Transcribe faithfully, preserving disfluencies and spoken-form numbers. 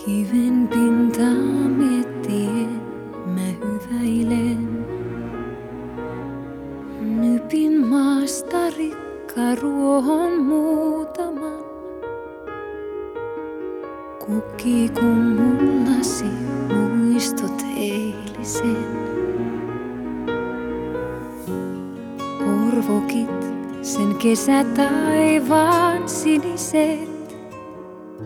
Kiven pintaa miettien mä hyväilen. Nypin maasta rikka ruohon muutaman. Kukki kun mullasi muistot eilisen. Orvokit sen kesätaivaan siniset.